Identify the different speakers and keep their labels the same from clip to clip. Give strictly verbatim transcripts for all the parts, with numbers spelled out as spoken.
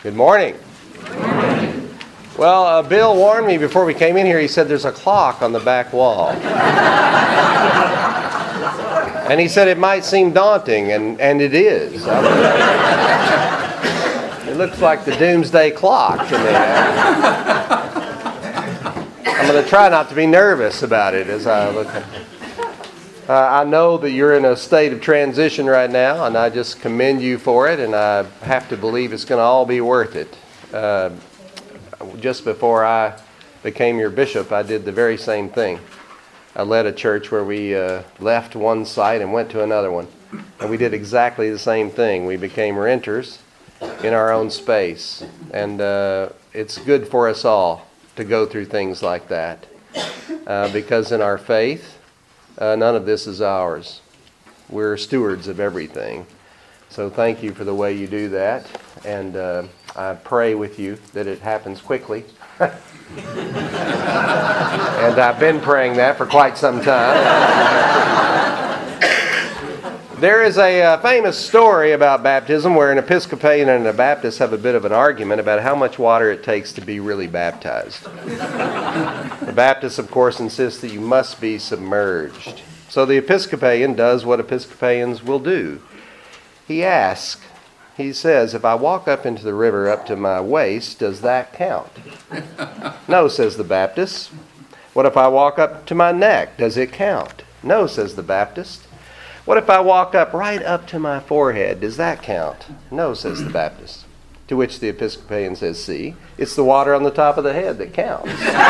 Speaker 1: Good morning.
Speaker 2: Good morning.
Speaker 1: Well, uh, Bill warned me before we came in here. He said there's a clock on the back wall. And he said it might seem daunting, and, and it is. It looks like the doomsday clock to me. I'm going to try not to be nervous about it as I look at it. Uh, I know that you're in a state of transition right now, and I just commend you for it, and I have to believe it's going to all be worth it. Uh, just before I became your bishop, I did the very same thing. I led a church where we uh, left one site and went to another one, and we did exactly the same thing. We became renters in our own space, and uh, it's good for us all to go through things like that, uh, because in our faith, Uh, none of this is ours. We're stewards of everything. So thank you for the way you do that. And uh, I pray with you that it happens quickly. And I've been praying that for quite some time. There is a uh, famous story about baptism where an Episcopalian and a Baptist have a bit of an argument about how much water it takes to be really baptized. The Baptist, of course, insists that you must be submerged. So the Episcopalian does what Episcopalians will do. He asks, he says, if I walk up into the river up to my waist, does that count? No, says the Baptist. What if I walk up to my neck? Does it count? No, says the Baptist. What if I walk up right up to my forehead? Does that count? No, says the Baptist. To which the Episcopalian says, see, it's the water on the top of the head that counts.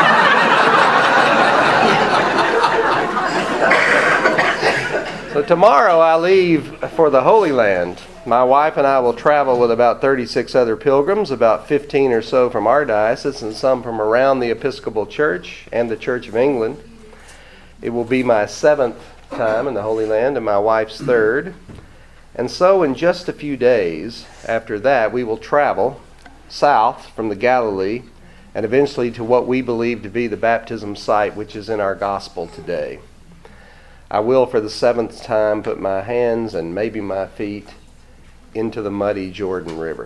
Speaker 1: So tomorrow I leave for the Holy Land. My wife and I will travel with about thirty-six other pilgrims, about fifteen or so from our diocese and some from around the Episcopal Church and the Church of England. It will be my seventh time in the Holy Land and my wife's third. And so in just a few days after that, we will travel south from the Galilee and eventually to what we believe to be the baptism site which is in our gospel today. I will for the seventh time put my hands and maybe my feet into the muddy Jordan River.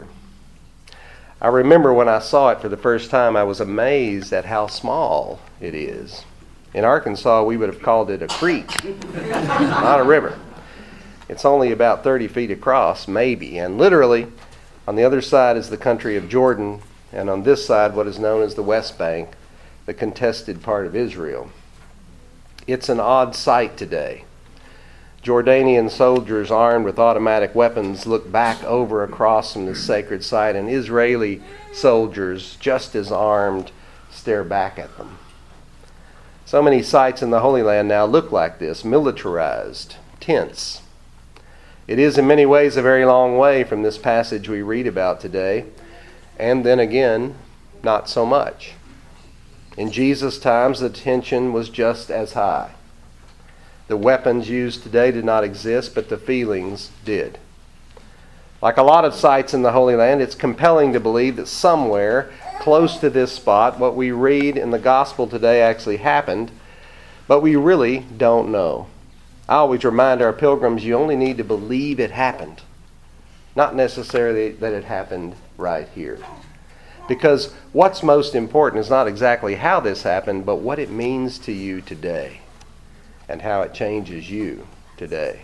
Speaker 1: I remember when I saw it for the first time, I was amazed at how small it is. In Arkansas, we would have called it a creek, not a river. It's only about thirty feet across, maybe, and literally on the other side is the country of Jordan, and on this side what is known as the West Bank, the contested part of Israel. It's an odd sight today. Jordanian soldiers armed with automatic weapons look back over across from this sacred site, and Israeli soldiers, just as armed, stare back at them. So many sites in the Holy Land now look like this, militarized, tense. It is in many ways a very long way from this passage we read about today, and then again, not so much. In Jesus' times, the tension was just as high. The weapons used today did not exist, but the feelings did. Like a lot of sites in the Holy Land, it's compelling to believe that somewhere close to this spot, what we read in the gospel today actually happened, but we really don't know. I always remind our pilgrims you only need to believe it happened, not necessarily that it happened right here. Because what's most important is not exactly how this happened, but what it means to you today and how it changes you today.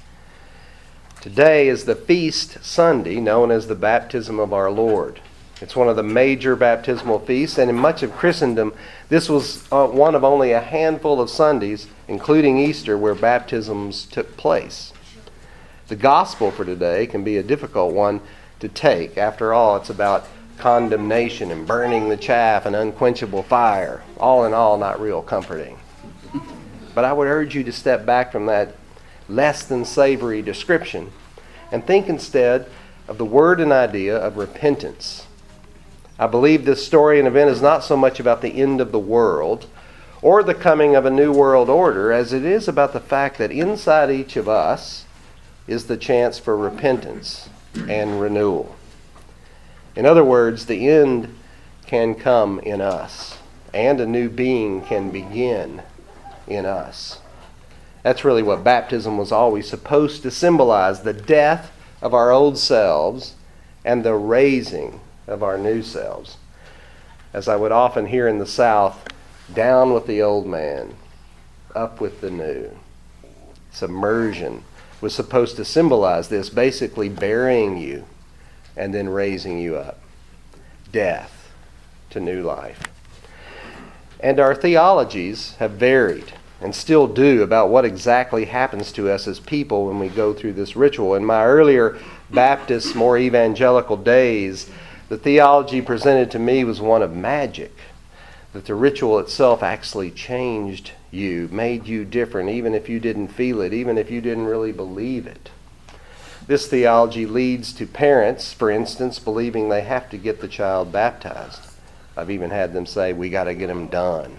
Speaker 1: Today is the feast Sunday known as the baptism of our Lord. It's one of the major baptismal feasts, and in much of Christendom, this was uh, one of only a handful of Sundays, including Easter, where baptisms took place. The gospel for today can be a difficult one to take. After all, it's about condemnation and burning the chaff and unquenchable fire. All in all, not real comforting. But I would urge you to step back from that less than savory description and think instead of the word and idea of repentance. I believe this story and event is not so much about the end of the world or the coming of a new world order as it is about the fact that inside each of us is the chance for repentance and renewal. In other words, the end can come in us, and a new being can begin in us. That's really what baptism was always supposed to symbolize, the death of our old selves and the raising of our new selves. As I would often hear in the South, down with the old man, up with the new. Submersion was supposed to symbolize this, basically burying you and then raising you up. Death to new life. And our theologies have varied and still do about what exactly happens to us as people when we go through this ritual. In my earlier Baptist, more evangelical days, the theology presented to me was one of magic, that the ritual itself actually changed you, made you different, even if you didn't feel it, even if you didn't really believe it. This theology leads to parents, for instance, believing they have to get the child baptized. I've even had them say, we got to get them done.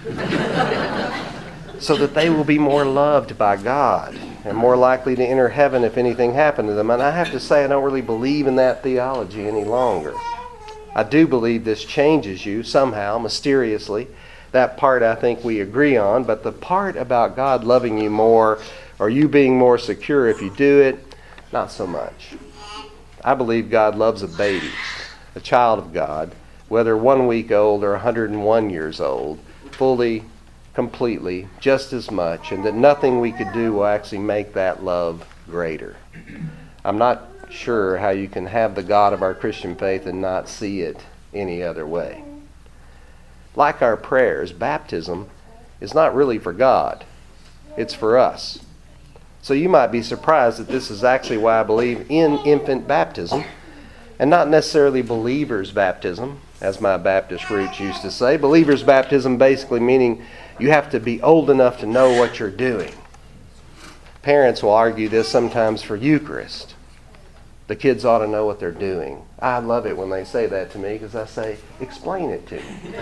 Speaker 1: So that they will be more loved by God and more likely to enter heaven if anything happened to them. And I have to say, I don't really believe in that theology any longer. I do believe this changes you somehow, mysteriously. That part I think we agree on, but the part about God loving you more or you being more secure if you do it, not so much. I believe God loves a baby, a child of God, whether one week old or one hundred one years old, fully, completely, just as much, and that nothing we could do will actually make that love greater. I'm not sure how you can have the God of our Christian faith and not see it any other way. Like our prayers, baptism is not really for God. It's for us. So you might be surprised that this is actually why I believe in infant baptism and not necessarily believer's baptism, as my Baptist roots used to say. Believer's baptism basically meaning you have to be old enough to know what you're doing. Parents will argue this sometimes for Eucharist. The kids ought to know what they're doing. I love it when they say that to me because I say, explain it to me.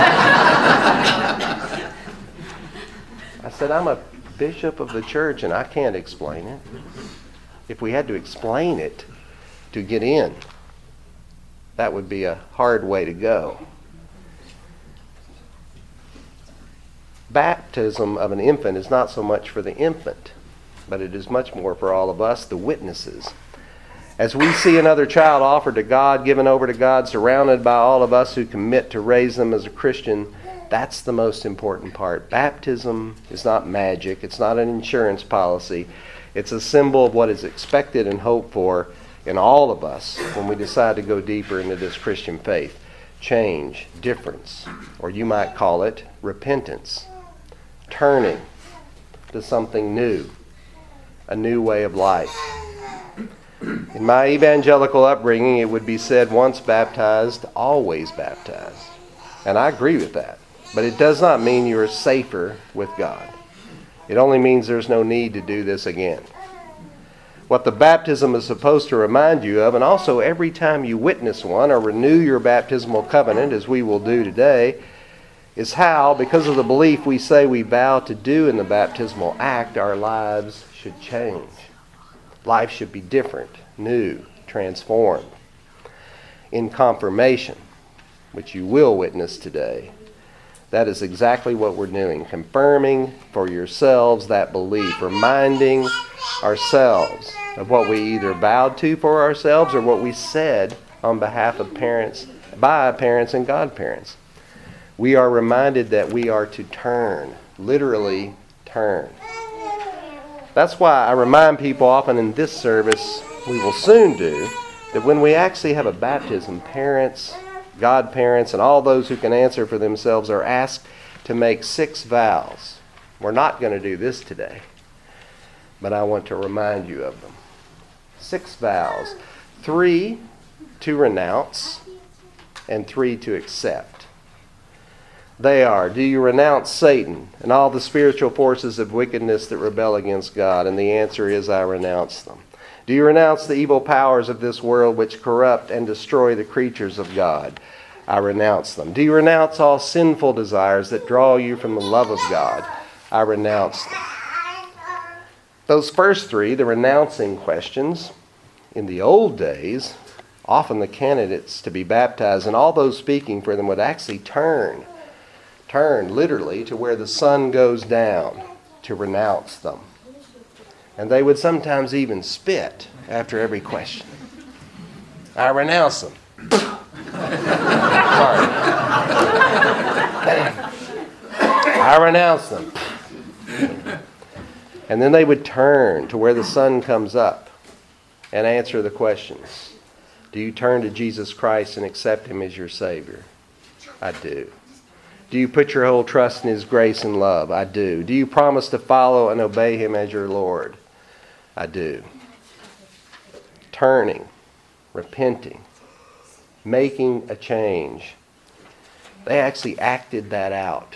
Speaker 1: I said, I'm a bishop of the church and I can't explain it. If we had to explain it to get in, that would be a hard way to go. Baptism of an infant is not so much for the infant, but it is much more for all of us, the witnesses. As we see another child offered to God, given over to God, surrounded by all of us who commit to raise them as a Christian, that's the most important part. Baptism is not magic. It's not an insurance policy. It's a symbol of what is expected and hoped for in all of us when we decide to go deeper into this Christian faith. Change, difference, or you might call it repentance. Turning to something new, a new way of life. In my evangelical upbringing, it would be said, once baptized, always baptized. And I agree with that. But it does not mean you are safer with God. It only means there's no need to do this again. What the baptism is supposed to remind you of, and also every time you witness one or renew your baptismal covenant, as we will do today, is how, because of the belief we say we vow to do in the baptismal act, our lives should change. Life should be different, new, transformed. In confirmation, which you will witness today, that is exactly what we're doing. Confirming for yourselves that belief. Reminding ourselves of what we either vowed to for ourselves or what we said on behalf of parents, by parents and godparents. We are reminded that we are to turn, literally turn. That's why I remind people often in this service, we will soon do, that when we actually have a baptism, parents, godparents, and all those who can answer for themselves are asked to make six vows. We're not going to do this today, but I want to remind you of them. Six vows. Three to renounce and three to accept. They are, do you renounce Satan and all the spiritual forces of wickedness that rebel against God? And the answer is, I renounce them. Do you renounce the evil powers of this world which corrupt and destroy the creatures of God? I renounce them. Do you renounce all sinful desires that draw you from the love of God? I renounce them. Those first three, the renouncing questions, in the old days, often the candidates to be baptized and all those speaking for them would actually turn, turn literally to where the sun goes down to renounce them. And they would sometimes even spit after every question. I renounce them. Sorry. I renounce them. And then they would turn to where the sun comes up and answer the questions. Do you turn to Jesus Christ and accept Him as your Savior? I do. Do you put your whole trust in His grace and love? I do. Do you promise to follow and obey Him as your Lord? I do. Turning, repenting, making a change. They actually acted that out.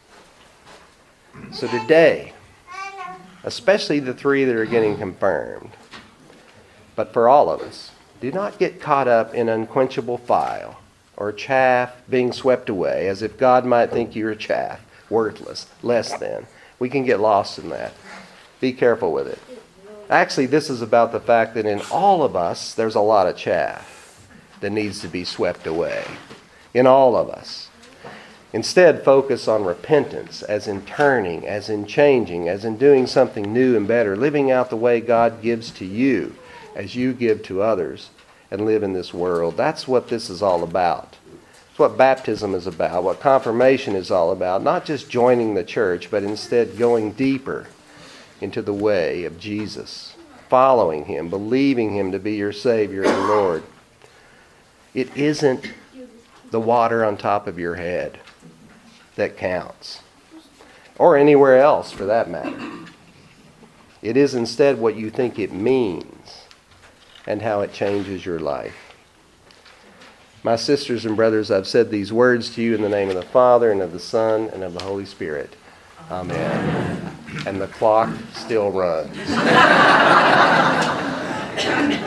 Speaker 1: So today, especially the three that are getting confirmed, but for all of us, do not get caught up in unquenchable fire or chaff being swept away, as if God might think you're chaff, worthless, less than. We can get lost in that. Be careful with it. Actually, this is about the fact that in all of us, there's a lot of chaff that needs to be swept away. In all of us. Instead, focus on repentance, as in turning, as in changing, as in doing something new and better, living out the way God gives to you, as you give to others, and live in this world. That's what this is all about. It's what baptism is about, what confirmation is all about. Not just joining the church, but instead going deeper into the way of Jesus, following Him, believing Him to be your Savior and Lord. It isn't the water on top of your head that counts, or anywhere else for that matter. It is instead what you think it means and how it changes your life. My sisters and brothers, I've said these words to you in the name of the Father, and of the Son, and of the Holy Spirit. Amen. And the clock still runs.